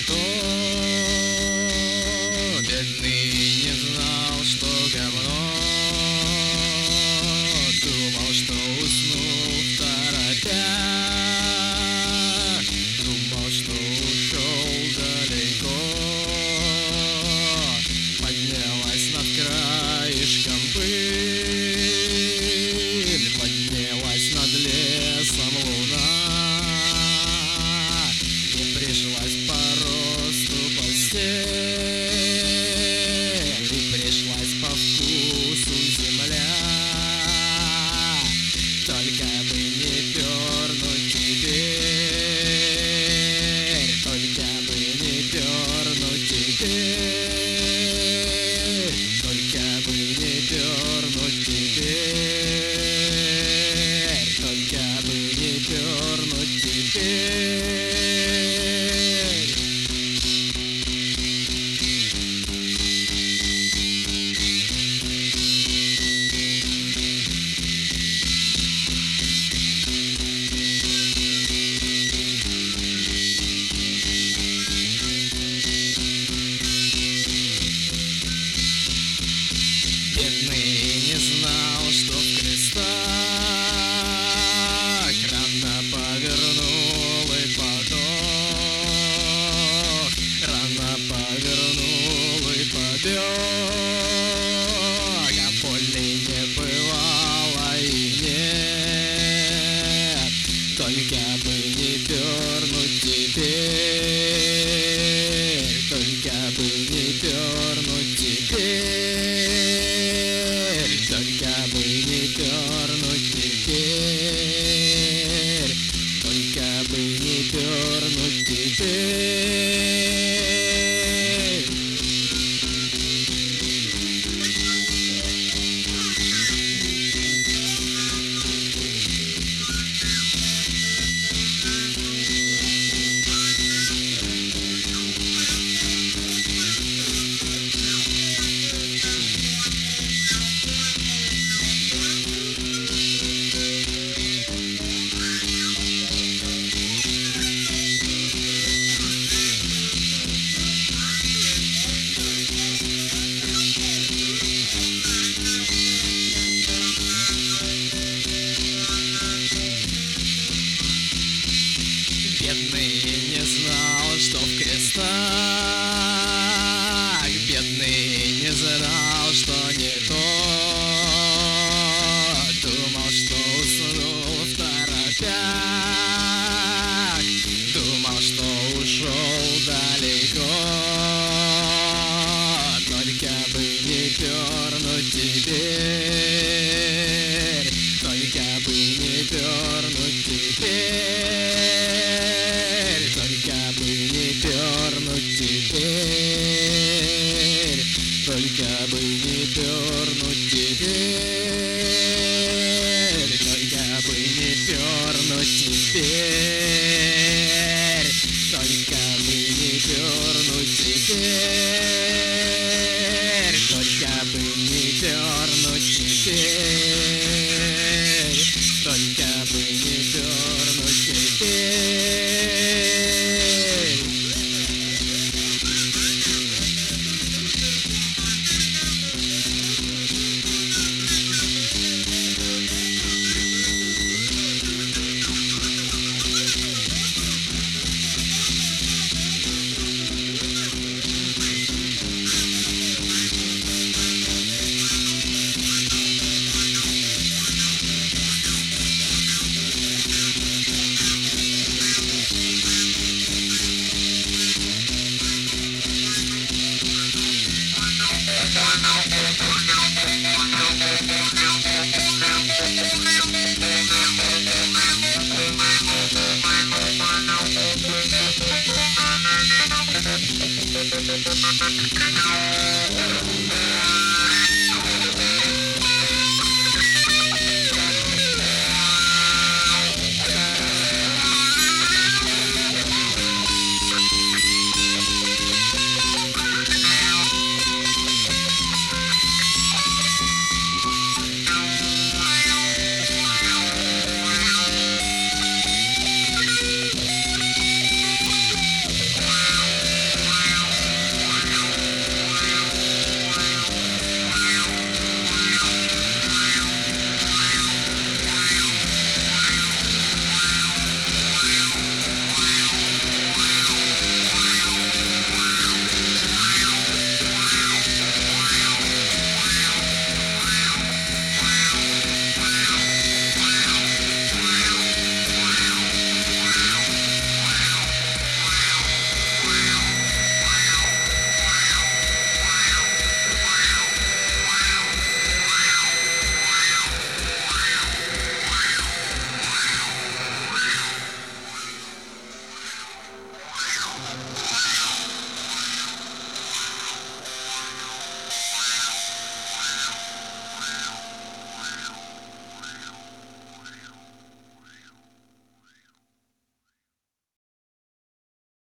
то. Бедный не знал, что говно. Думал, что уснул в торопях. Думал, что ушел далеко. Поднялась над краешком пыль, поднялась над лесом луна. Не пришлась по росту постель, и пришлась по вкусу земля. Только бы не пернуть теперь, только бы не пернуть теперь, только бы не пернуть теперь, только бы не пернуть теперь. Бедный не знал, что в крестах рано повернул и подох, рано повернул и побег, а боли не бывало и нет, только бы не пернуть теперь, только бы не пернуть теперь, только бы не пернуть теперь, только бы не пернуть теперь. Бедный не знал, что в крестах, бедный не знал, что не то. Думал, что уснул в торопях, думал, что ушел далеко. Только бы не пернуть теперь, только бы не пернуть теперь, только бы не пернуть теперь, только бы не пернуть теперь, только бы не пернуть теперь, только бы не пернуть теперь.